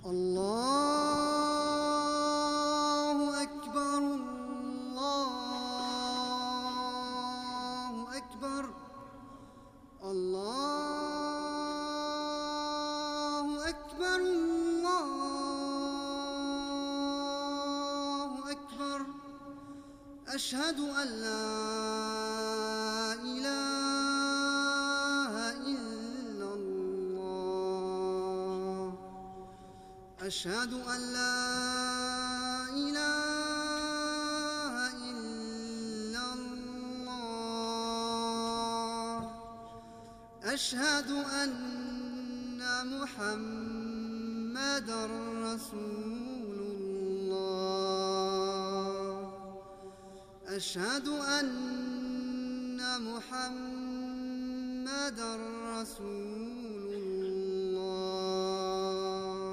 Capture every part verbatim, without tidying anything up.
الله أكبر الله أكبر الله أكبر الله أكبر أشهد أن لا إله إلا الله أشهد أن لا إله إلا الله أشهد أن محمدًا رسول الله أشهد أن محمدًا رسول الله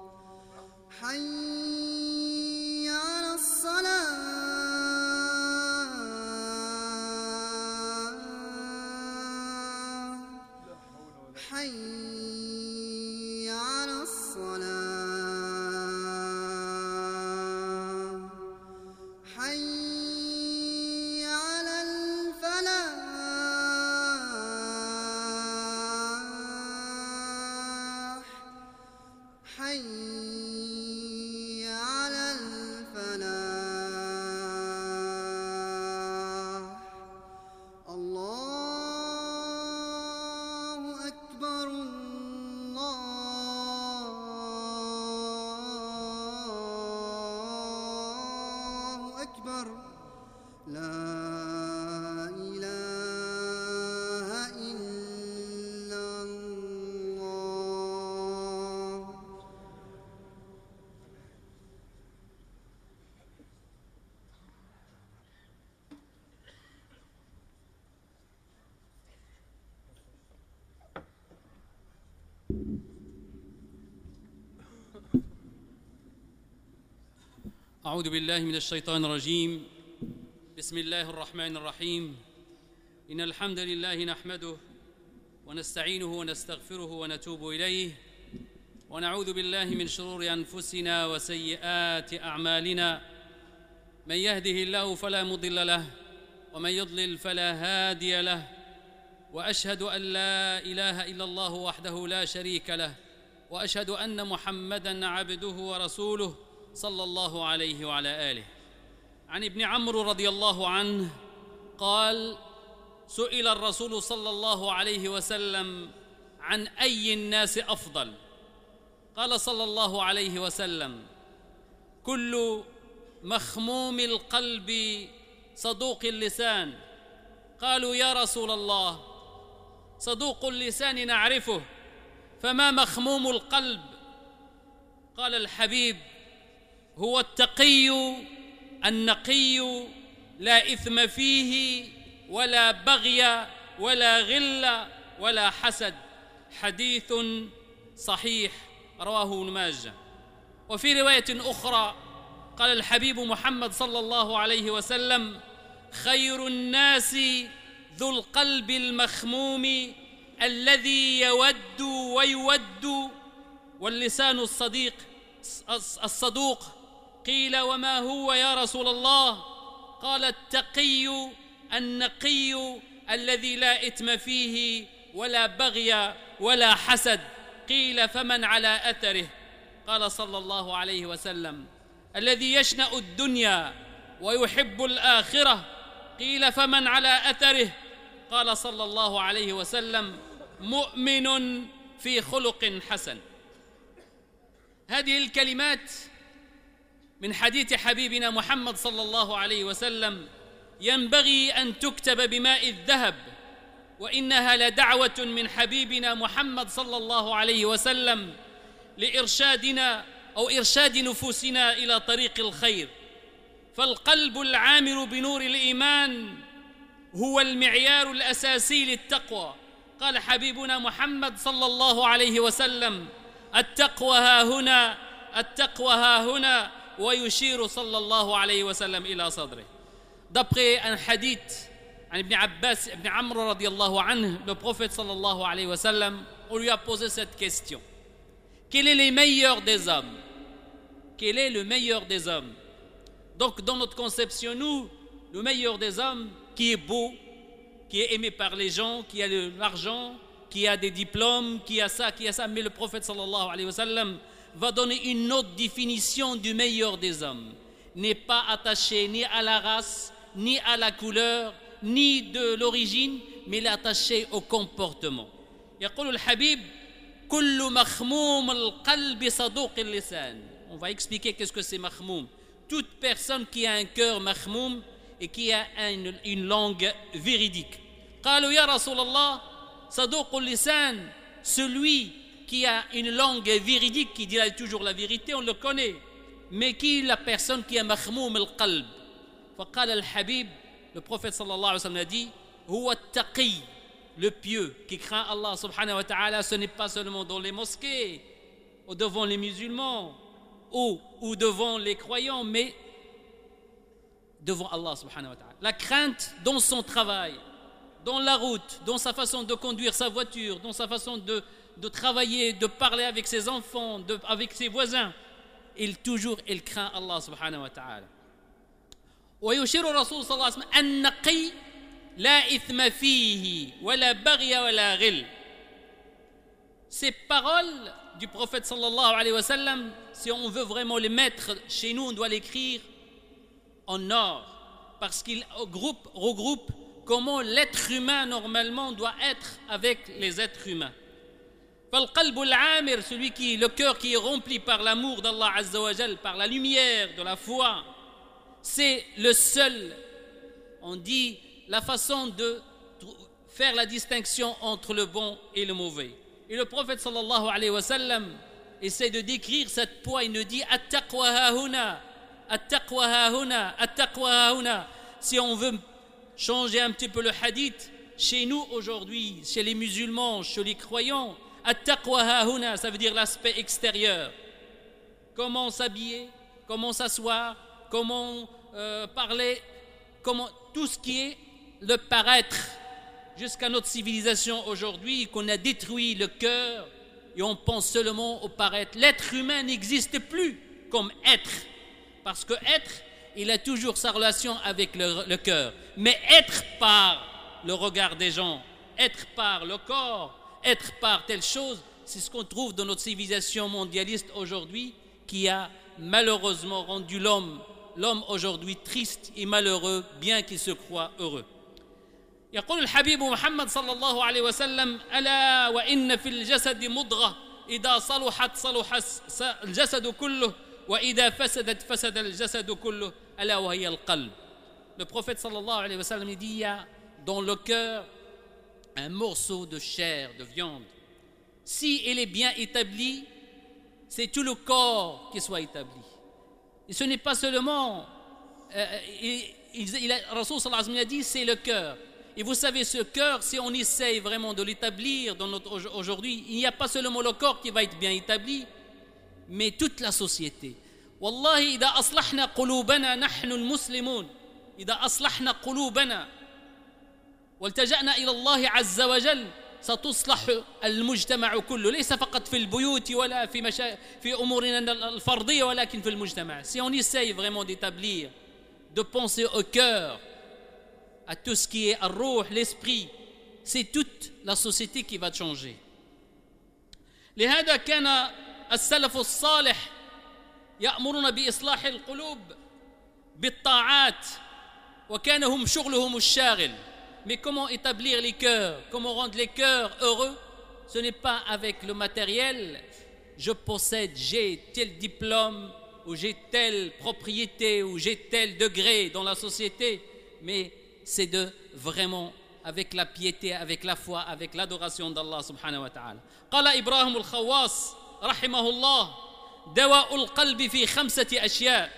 حي على الصلاة حي على الصلاة حي على الفلاح حي على الفلاح الله أكبر الله أكبر لا إله إلا الله أعوذ بالله من الشيطان الرجيم بسم الله الرحمن الرحيم إن الحمد لله نحمده ونستعينه ونستغفره ونتوب إليه ونعوذ بالله من شرور أنفسنا وسيئات أعمالنا من يهده الله فلا مضل له ومن يضلل فلا هادي له وأشهد أن لا إله إلا الله وحده لا شريك له وأشهد أن محمدًا عبده ورسوله صلى الله عليه وعلى آله. عن ابن عمرو رضي الله عنه قال: سئل الرسول صلى الله عليه وسلم عن أي الناس أفضل؟ قال صلى الله عليه وسلم: كل مخموم القلب صدوق اللسان. قالوا: يا رسول الله، صدوق اللسان نعرفه، فما مخموم القلب؟ قال الحبيب: هو التقي النقي لا إثم فيه ولا بغي ولا غل ولا حسد. حديث صحيح رواه ابن ماجه. وفي رواية أخرى قال الحبيب محمد صلى الله عليه وسلم: خير الناس ذو القلب المخموم الذي يود ويود واللسان الصديق الصدوق. قيل: وما هو يا رسول الله؟ قال: التقي النقي الذي لا إثم فيه ولا بغي ولا حسد. قيل: فمن على أثره؟ قال صلى الله عليه وسلم: الذي يشنأ الدنيا ويحب الآخرة. قيل: فمن على أثره؟ قال صلى الله عليه وسلم: مؤمن في خلق حسن. هذه الكلمات من حديث حبيبنا محمد صلى الله عليه وسلم ينبغي أن تكتب بماء الذهب، وإنها لدعوة من حبيبنا محمد صلى الله عليه وسلم لإرشادنا أو إرشاد نفوسنا إلى طريق الخير. فالقلب العامر بنور الإيمان هو المعيار الأساسي للتقوى. قال حبيبنا محمد صلى الله عليه وسلم: التقوى ها هنا، التقوى ها هنا، ويشير صلى الله عليه وسلم إلى صدره. D'après un hadith عن ابن عباس ابن عمرو رضي الله عنه, le prophète صلى الله عليه وسلم, on lui a posé cette question: Quel est le meilleur des hommes? Quel est le meilleur des hommes? Donc, dans notre conception, nous, le meilleur des hommes, qui est beau, qui est aimé par les gens, qui a de l'argent, qui a des diplômes, qui a ça, qui a ça. Mais le prophète sallallahu alayhi wa sallam va donner une autre définition du meilleur des hommes. N'est pas attaché ni à la race, ni à la couleur, ni de l'origine, mais il est attaché au comportement. يقول الحبيب كل مخموم القلب صدوق اللسان. On va expliquer qu'est-ce que c'est makhmoum. Toute personne qui a un cœur makhmoum et qui a une, une langue véridique. قالوا يا رسول الله صدوق اللسان, celui qui a une langue véridique, qui dit toujours la vérité, on le connaît. Mais qui est la personne qui a makhmoum al-qalb? فقال الحبيب, le prophète sallallahu alayhi wa sallam a dit, هو التقي, le pieux, qui craint Allah subhanahu wa ta'ala. Ce n'est pas seulement dans les mosquées, ou devant les musulmans, ou, ou devant les croyants, mais devant Allah subhanahu wa ta'ala. La crainte dans son travail, dans la route, dans sa façon de conduire sa voiture, dans sa façon de, de travailler, de parler avec ses enfants, de, avec ses voisins. Il toujours, il craint Allah subhanahu wa ta'ala. ويشير الرسول صلى الله عليه وسلم النقي لا إثم فيه ولا بغي ولا غل. Ces paroles du prophète sallallahu alayhi wa sallam, si on veut vraiment les mettre chez nous, on doit l'écrire en or, parce qu'il regroupe, regroupe comment l'être humain normalement doit être avec les êtres humains. فالقلب العامر, celui qui, le cœur qui est rempli par l'amour d'Allah Azza wa Jal, par la lumière de la foi, c'est le seul, on dit, la façon de faire la distinction entre le bon et le mauvais. Et le prophète sallallahu alayhi wa sallam essaie de décrire cette foi. Il nous dit at-taqwa hahuna, at-taqwa hahuna, at-taqwa hahuna. Si on veut changer un petit peu le hadith, chez nous aujourd'hui, chez les musulmans, chez les croyants, at-taqwa hahuna, ça veut dire l'aspect extérieur. Comment s'habiller, comment s'asseoir, comment euh, parler, comment, tout ce qui est le paraître, jusqu'à notre civilisation aujourd'hui, qu'on a détruit le cœur et on pense seulement au paraître. L'être humain n'existe plus comme être, parce que être, il a toujours sa relation avec le, le cœur. Mais être par le regard des gens, être par le corps, être par telle chose, c'est ce qu'on trouve dans notre civilisation mondialiste aujourd'hui, qui a malheureusement rendu l'homme l'homme aujourd'hui triste et malheureux, bien qu'il se croit heureux. يقول الحبيب محمد صلى الله عليه وسلم ألا وإن في الجسد مضغة إذا صلحت صلح الجسد كله وإذا فسدت فسد الجسد كله ألا وهي القلب. Le prophète صلى الله عليه وسلم dit, il y a dans le cœur un morceau de chair, de viande. Si elle est bien établie, c'est tout le corps qui soit établi. Et ce n'est pas seulement, euh, il, il, il a, Rasoul sallallahu alayhi wa sallam a dit, c'est le cœur. Et vous savez, ce cœur, si on essaye vraiment de l'établir dans notre, aujourd'hui, il n'y a pas seulement le corps qui va être bien établi, mais toute la société. Wallahi, إذا أصلحنا قلوبنا نحن المسلمون إذا أصلحنا قلوبنا والتجأنا إلى الله عز وجل ستصلح المجتمع كله ليس فقط في البيوت ولا في مشا... في أمورنا الفردية ولكن في المجتمع. Si on essaye vraiment d'établir, de penser au cœur, à tout ce qui est الروح, l'esprit, c'est toute la société qui va changer. لهذا كان السلف الصالح يأمرون بإصلاح القلوب بالطاعات وكان هم شغلهم الشاغل. Mais comment établir les cœurs, comment rendre les cœurs heureux? Ce n'est pas avec le matériel, je possède, j'ai tel diplôme, ou j'ai telle propriété, ou j'ai tel degré dans la société, mais c'est de vraiment avec la piété, avec la foi, avec l'adoration d'Allah subhanahu wa ta'ala. قال إبراهيم الخواص رحمه الله دواء القلب في خمسة أشياء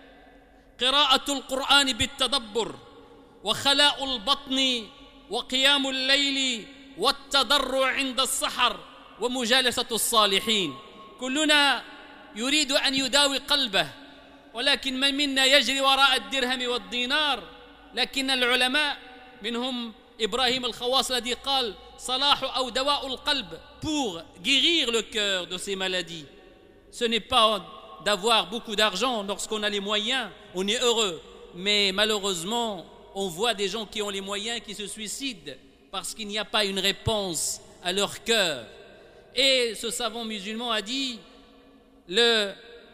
قراءة القرآن بالتدبر وخلاء البطن وقيام الليل والتضرع عند السحر ومجالسة الصالحين. كلنا يريد أن يداوي قلبه ولكن من منا يجري وراء الدرهم والدينار. لكن العلماء منهم Ibrahim al-Khawas l'a dit, قال صلاح أو دواء القلب, pour guérir le cœur de ces maladies. Ce n'est pas d'avoir beaucoup d'argent. Lorsqu'on a les moyens, on est heureux. Mais malheureusement, on voit des gens qui ont les moyens qui se suicident parce qu'il n'y a pas une réponse à leur cœur. Et ce savant musulman a dit, le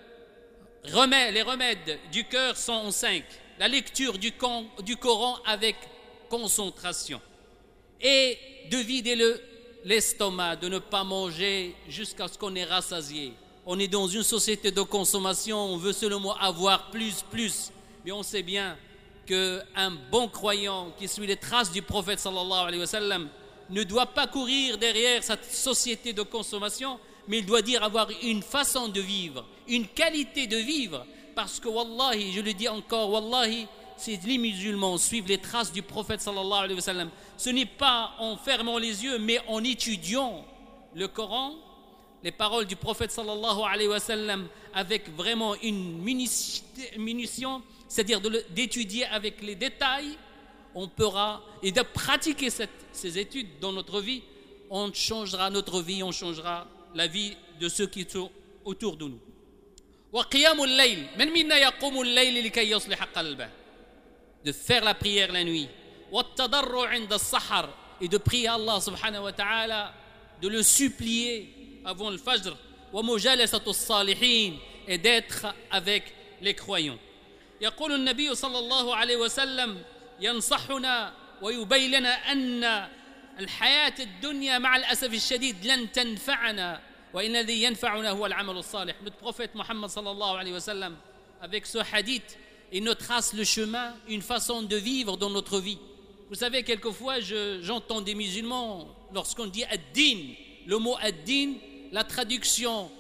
remède, les remèdes du cœur sont en cinq. La lecture du, con, du Coran avec concentration. Et de vider le, l'estomac, de ne pas manger jusqu'à ce qu'on est rassasié. On est dans une société de consommation, on veut seulement avoir plus, plus. Mais on sait bien qu'un bon croyant qui suit les traces du prophète sallallahu alayhi wa sallam ne doit pas courir derrière cette société de consommation, mais il doit dire avoir une façon de vivre, une qualité de vivre. Parce que wallahi, je le dis encore, wallahi, si les musulmans suivent les traces du prophète sallallahu alayhi wa sallam, ce n'est pas en fermant les yeux, mais en étudiant le Coran, les paroles du prophète sallallahu alayhi wa sallam, avec vraiment une munition, c'est-à-dire de, d'étudier avec les détails, on pourra, et de pratiquer cette, ces études dans notre vie, on changera notre vie, on changera la vie de ceux qui sont autour de nous. وقيام الليل من منا يقوم الليل لكي يصلح قلبه, de faire la prière la nuit, والتضرع عند السحر, et de prier Allah subhanahu wa ta'ala, de le supplier avant le fajr, ومجالسة الصالحين, et d'être avec les croyants. يقول النبي صلى الله عليه وسلم ينصحنا ويبين لنا أن الحياة الدنيا مع الأسف الشديد لن تنفعنا وإن الذي ينفعنا هو العمل الصالح. Notre prophète Mohammed sallallahu alayhi wa sallam, avec ce hadith, il nous trace le chemin, une façon de vivre dans notre vie. Vous savez, quelquefois, je, j'entends des musulmans, lorsqu'on dit ad-din, le mot ad-din, la traduction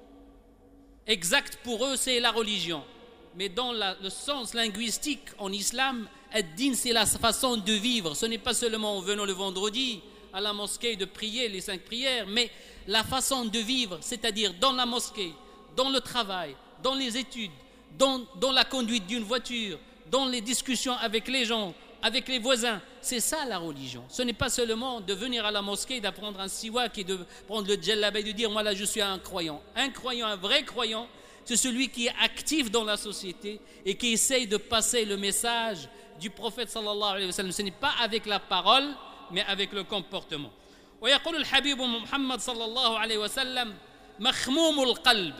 exacte pour eux, c'est la religion. Mais dans la, le sens linguistique en islam, ad-din, c'est la façon de vivre. Ce n'est pas seulement en venant le vendredi à la mosquée de prier les cinq prières, mais la façon de vivre, c'est-à-dire dans la mosquée, dans le travail, dans les études, dans, dans la conduite d'une voiture, dans les discussions avec les gens, avec les voisins. C'est ça la religion. Ce n'est pas seulement de venir à la mosquée, d'apprendre un siwak et de prendre le djellab et de dire « moi là je suis un croyant ». Un croyant, un vrai croyant, c'est celui qui est actif dans la société et qui essaye de passer le message du prophète sallallahu alayhi wa sallam. Ce n'est pas avec la parole, mais avec le comportement. ويقول الحبيب محمد صلى الله عليه وسلم مخموم القلب.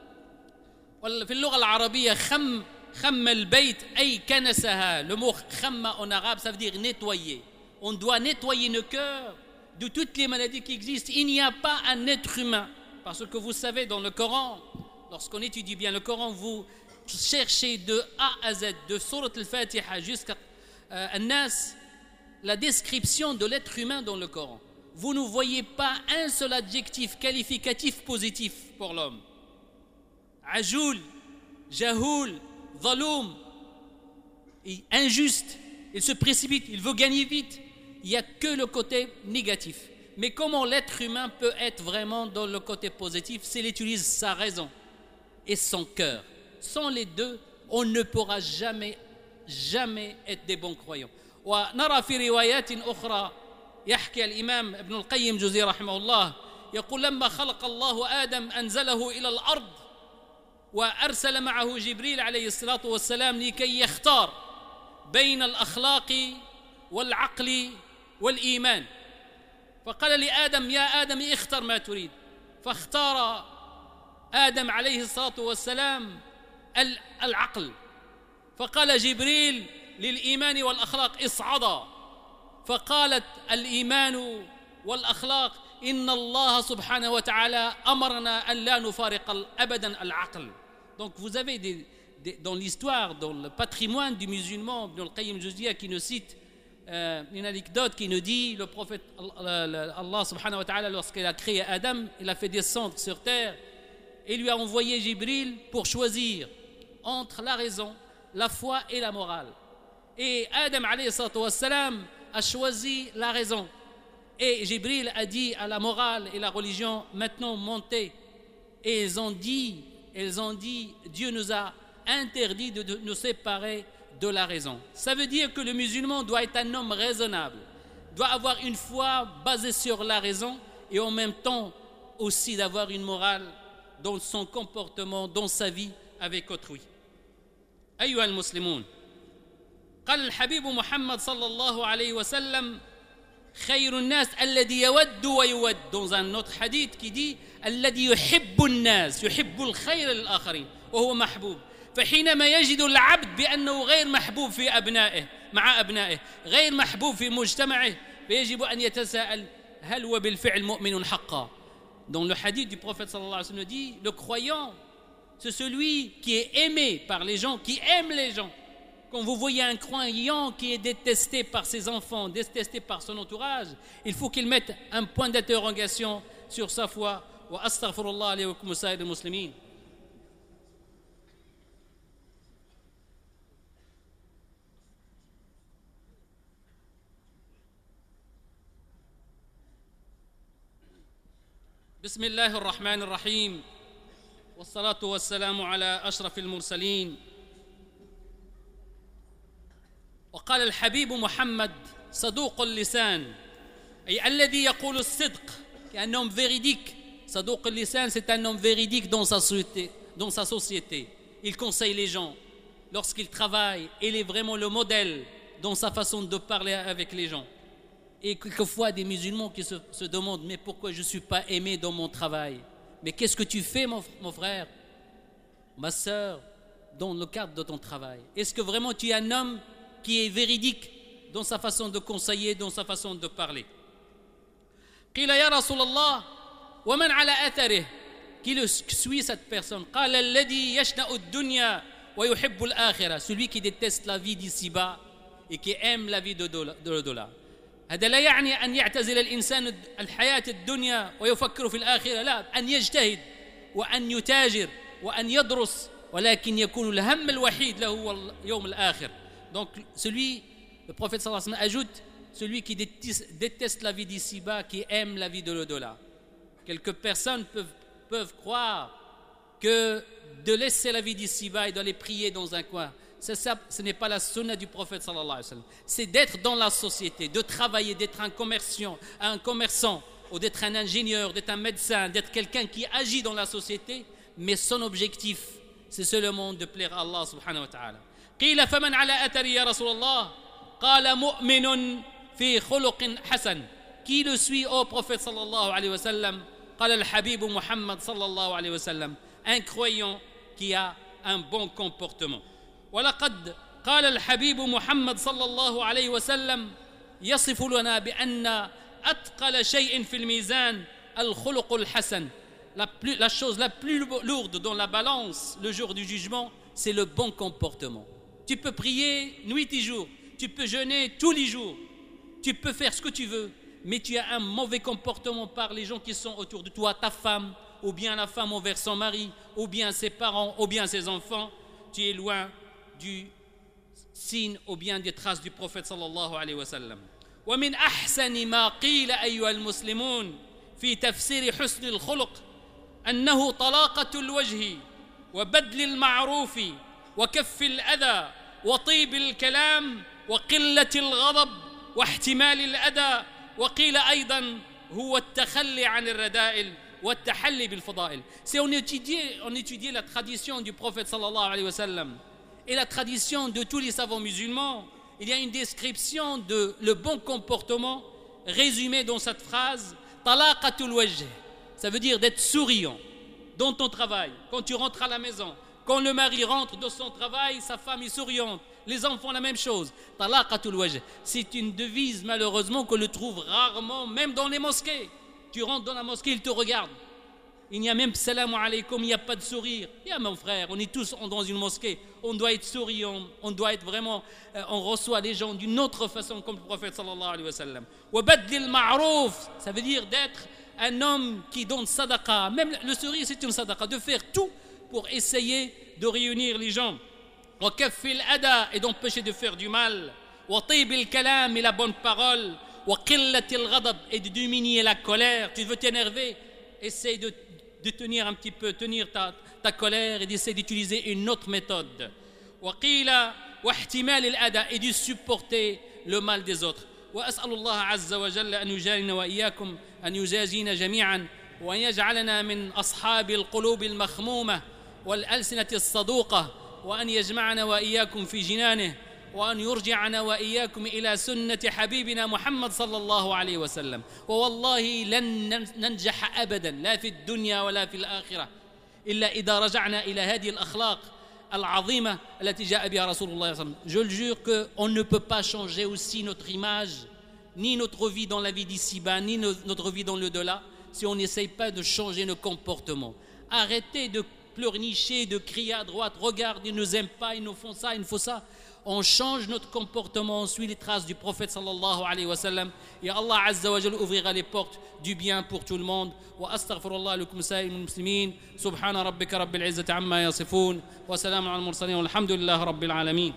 في اللغة العربية خم خم البيت أي كنسها. Le mot khamma en arabe, ça veut dire nettoyer. On doit nettoyer nos cœurs de toutes les maladies qui existent. Il n'y a pas un être humain. Parce que vous savez, dans le Coran, lorsqu'on étudie bien le Coran, vous cherchez de A à Z, de Surat al-Fatiha jusqu'à euh, An-Nas, la description de l'être humain dans le Coran. Vous ne voyez pas un seul adjectif qualificatif positif pour l'homme. Ajoul, jahoul, zaloum, injuste, il se précipite, il veut gagner vite. Il n'y a que le côté négatif. Mais comment l'être humain peut être vraiment dans le côté positif? C'est qu'il utilise sa raison et son cœur. Sans les deux, on ne pourra jamais, jamais être des bons croyants. ونرى في روايات أخرى يحكي الإمام ابن القيم الجوزي رحمه الله يقول لما خلق الله آدم أنزله إلى الأرض وأرسل معه جبريل عليه الصلاة والسلام لكي يختار بين الأخلاق والعقل والإيمان فقال لآدم يا آدم اختر ما تريد فاختار آدم عليه الصلاة والسلام العقل فقال جبريل للإيمان والأخلاق اصعدا فقالت الإيمان والأخلاق إن الله سبحانه وتعالى أمرنا أن لا نفارق أبدا العقل. Donc vous avez des, des, dans l'histoire, dans le patrimoine du musulman, Ibn al-Qayyim al-Jawziyya qui nous cite euh, une anecdote qui nous dit le prophète Allah subhanahu wa ta'ala, lorsqu'il a créé Adam, il a fait descendre sur terre et lui a envoyé Jibril pour choisir entre la raison, la foi et la morale. Et Adam alayhi salatu wassalam a choisi la raison. Et Jibril a dit à la morale et la religion, maintenant montez. Et ils ont dit, ils ont dit, Dieu nous a interdit de nous séparer de la raison. Ça veut dire que le musulman doit être un homme raisonnable. doit avoir une foi basée sur la raison et en même temps aussi d'avoir une morale dans son comportement, dans sa vie avec autrui. أيها المسلمون قال الحبيب محمد صلى الله عليه وسلم خير الناس الذي يود ويود dans un autre hadith qui dit الذي يحب الناس يحب الخير للآخرين وهو محبوب فحينما يجد العبد بأنه غير محبوب في أبنائه مع أبنائه غير محبوب في مجتمعه فيجب أن يتساءل هل هو بالفعل مؤمن حقا. Dans le hadith du prophète sallallahu alayhi wa sallam dit le croyant c'est celui qui est aimé par les gens, qui aime les gens. Quand vous voyez un croyant qui est détesté par ses enfants, détesté par son entourage, il faut qu'il mette un point d'interrogation sur sa foi. Wa astaghfirullah li wa lakum sa'il al-muslimin. بسم الله الرحمن الرحيم والصلاة والسلام على أشرف المرسلين. وقال الحبيب محمد صدوق اللسان أي الذي يقول الصدق un homme véridique. صدوق اللسان c'est un homme véridique dans sa société, dans sa société. Il conseille les gens lorsqu'il travaille. Il est vraiment le modèle dans sa façon de parler avec les gens. Et quelquefois des musulmans qui se, se demandent mais pourquoi je ne suis pas aimé dans mon travail. Mais qu'est-ce que tu fais mon, mon frère, ma sœur, dans le cadre de ton travail? Est-ce que vraiment tu es un homme qui est véridique dans sa façon de conseiller, dans sa façon de parler? قيل يا رسول الله ومن على أثره qui le suit cette personne. قال الذي يشنأ الدنيا ويحب الآخرة, celui qui déteste la vie d'ici-bas et qui aime la vie de l'au-delà. هذا لا يعني أن يعتزل الإنسان الحياة الدنيا ويفكر في الآخرة، لا، أن يجتهد وأن يتاجر وأن يدرس، ولكن يكون الهم الوحيد له هو اليوم الآخر. Donc celui, le prophète sallallahu alayhi wa sallam ajoute, celui qui déteste la vie d'ici-bas, qui aime la vie de l'au-delà. Quelques personnes peuvent, peuvent croire que de laisser la vie d'ici-bas et d'aller prier dans un coin, c'est ça, ce n'est pas la sunna du prophète sallallahu alayhi wa sallam. C'est d'être dans la société, de travailler, d'être un commerçant, un commerçant, ou d'être un ingénieur, d'être un médecin, d'être quelqu'un qui agit dans la société, mais son objectif, c'est seulement de plaire à Allah subhanahu wa ta'ala. قيل فمن على أثري يا رسول الله قال مؤمن في خلق حسن. Qui le suit au prophète sallallahu alayhi wa sallam? قال الحبيب محمد صلى الله عليه وسلم, un croyant qui a un bon comportement. ولقد قال الحبيب محمد صلى الله عليه وسلم يصف لنا بأن أثقل شيء في الميزان الخلق الحسن. La, plus, la chose la plus lourde dans la balance le jour du jugement, c'est le bon comportement. Tu peux prier nuit et jour, tu peux jeûner tous les jours, tu peux faire ce que tu veux, mais tu as un mauvais comportement par les gens qui sont autour de toi, ta femme, ou bien la femme envers son mari, ou bien ses parents, ou bien ses enfants, tu es loin du signe ou bien des traces du prophète sallallahu alayhi wa sallam. ومن أحسن ما قيل أيها المسلمون في تفسير حسن الخلق أنه طلاقة الوجه وبذل المعروف وكف الأذى وطيب الكلام وقلة الغضب واحتمال الأذى. وقيل أيضا هو التخلي عن الرذائل والتحلي بالفضائل. Si on étudiait, on étudiait la tradition du prophète sallallahu alayhi wa sallam et la tradition de tous les savants musulmans, il y a une description de le bon comportement résumé dans cette phrase talaqatul wajh. Ça veut dire d'être souriant dans ton travail, quand tu rentres à la maison, quand le mari rentre de son travail, sa femme est souriante, les enfants la même chose. Talaqatul wajh, c'est une devise malheureusement qu'on le trouve rarement, même dans les mosquées. Tu rentres dans la mosquée, ils te regardent. Il n'y a même salam alaykoum, il n'y a pas de sourire. Il y a mon frère, on est tous dans une mosquée, on doit être souriant, on doit être vraiment, euh, on reçoit les gens d'une autre façon comme le prophète sallallahu alayhi wa sallam. Wa badlil ma'rouf, ça veut dire d'être un homme qui donne sadaqa. Même le sourire c'est une sadaqa, de faire tout pour essayer de réunir les gens. Wa kaffil ada, et d'empêcher de faire du mal. Wa tibil kalam, et la bonne parole. Wa qillatil ghadab, et de diminuer la colère. Tu veux t'énerver, essaye de de tenir un petit peu, tenir ta, ta colère et d'essayer d'utiliser une autre méthode. وقيل واحتمال الأذى, et de supporter le mal des autres. وأسأل الله عز وجل أن يجازينا وإياكم، أن يجازينا جميعا، وأن يجعلنا من أصحاب القلوب المخمومة والألسنة الصدوقة، وأن يجمعنا وإياكم في جنانه، وأن يرجعنا وإياكم إلى سنة حبيبنا محمد صلى الله عليه وسلم. ووالله لن ننجح أبدا لا في الدنيا ولا في الآخرة إلا إذا رجعنا إلى هذه الأخلاق العظيمة التي جاء بها رسول الله صلى الله عليه وسلم. Je le jure qu'on ne peut pas changer aussi notre image, ni notre vie dans la vie d'ici-bas, ni notre vie dans l'au-delà, si on n'essaye pas de changer nos comportements. Arrêtez de pleurnicher, de crier à droite, regarde, ils ne nous aiment pas, ils nous font ça, ils nous font ça. On change notre comportement, on suit les traces du prophète sallallahu alayhi wa sallam, et Allah azza wa jalla ouvrira les portes du bien pour tout le monde. Wa astaghfirullah lakum sa'il muslimin, subhana rabbika rabbil izzati amma yasifun, wa salamun ala al-mursalin, walhamdulillahi rabbil alamin.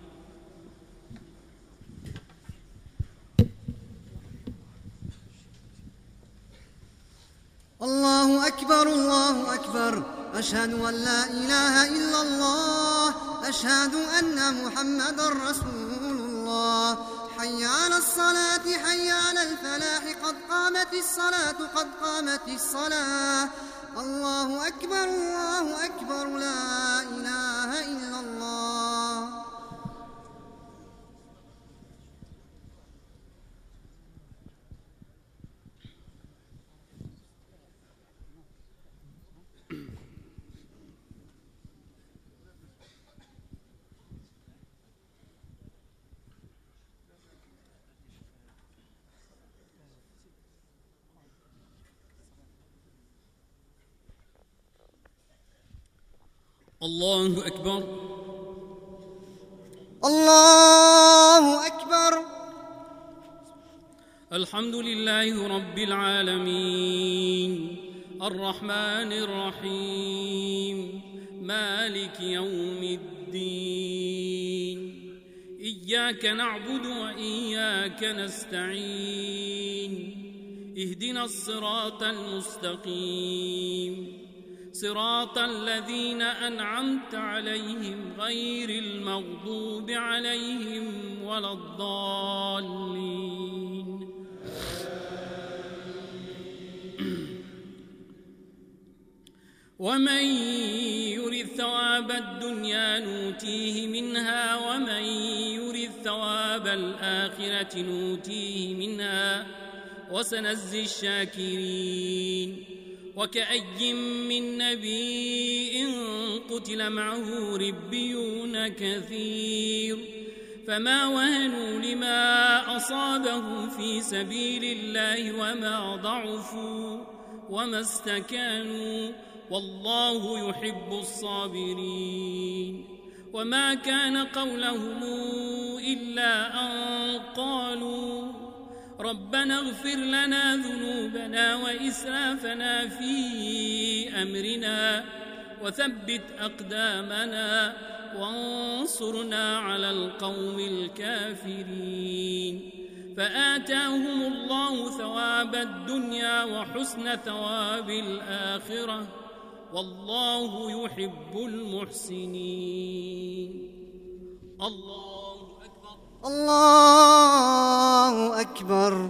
الله أكبر الله أكبر أشهد أن لا إله إلا الله أشهد أن محمد رسول الله حي على الصلاة حي على الفلاح قد قامت الصلاة قد قامت الصلاة الله أكبر الله أكبر لا إله إلا الله. الله أكبر الله أكبر. الحمد لله رب العالمين الرحمن الرحيم مالك يوم الدين إياك نعبد وإياك نستعين اهدنا الصراط المستقيم صراط الذين أنعمت عليهم غير المغضوب عليهم ولا الضالين. ومن يرد ثواب الدنيا نوتيه منها ومن يرد ثواب الآخرة نوتيه منها وسنجزي الشاكرين. وكأي من نبي قتل معه ربيون كثير فما وهنوا لما أصابه في سبيل الله وما ضعفوا وما استكانوا والله يحب الصابرين. وما كان قولهم إلا أن قالوا ربنا اغفر لنا ذنوبنا وإسرافنا في أمرنا وثبت أقدامنا وانصرنا على القوم الكافرين. فآتاهم الله ثواب الدنيا وحسن ثواب الآخرة والله يحب المحسنين. الله أكبر الله أكبر.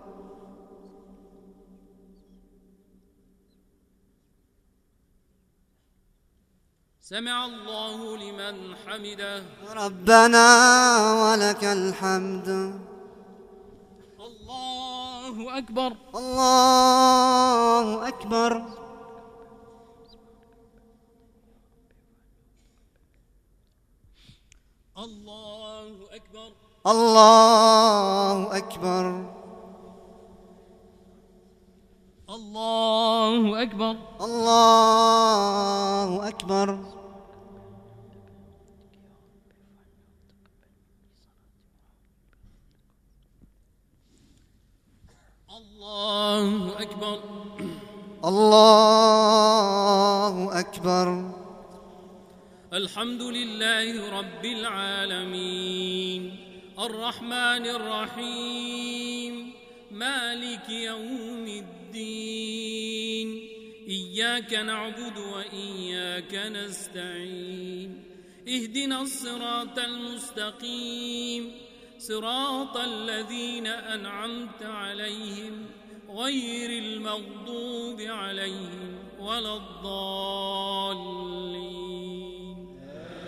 سمع الله لمن حمده ربنا ولك الحمد. الله أكبر الله أكبر. الله أكبر الله أكبر. الله أكبر الله أكبر. الله أكبر الله أكبر. الحمد لله رب العالمين الرحمن الرحيم مالك يوم الدين إياك نعبد وإياك نستعين اهدنا الصراط المستقيم صراط الذين أنعمت عليهم غير المغضوب عليهم ولا الضالين.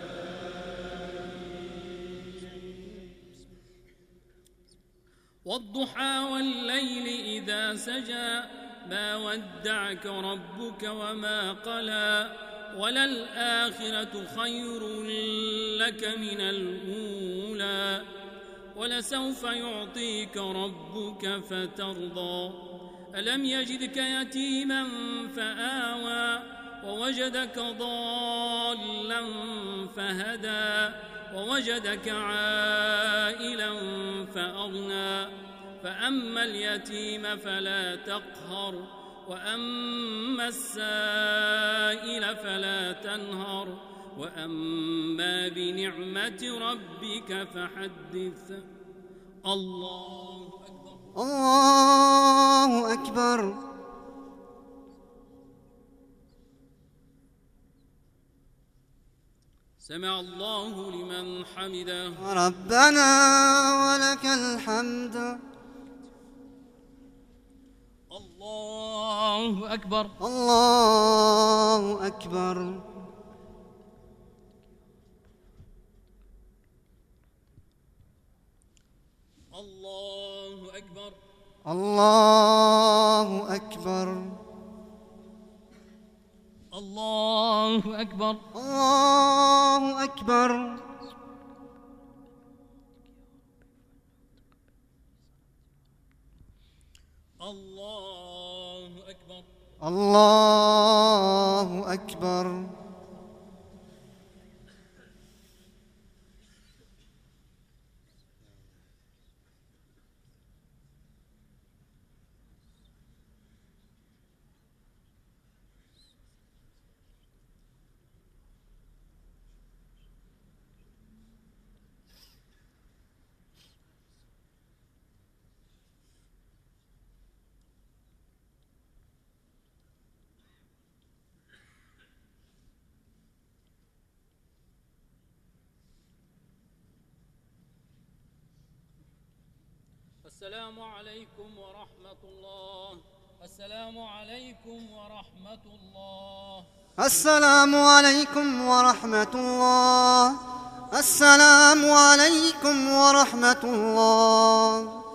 والضحى والليل إذا سجى ما ودعك ربك وما قلى وللآخرة خير لك من الأولى ولسوف يعطيك ربك فترضى ألم يجدك يتيما فآوى ووجدك ضالا فهدى ووجدك عائلا فأغنى فأما اليتيم فلا تقهر وأما السائل فلا تنهر وأما بنعمة ربك فحدث. الله أكبر. الله أكبر. سمع الله لمن حمده. ربنا ولك الحمد. الله أكبر. الله أكبر. الله أكبر. الله أكبر. الله أكبر. الله أكبر. الله أكبر. الله أكبر. السلام عليكم ورحمة الله. السلام عليكم ورحمة الله. السلام عليكم ورحمة الله. السلام عليكم ورحمة الله.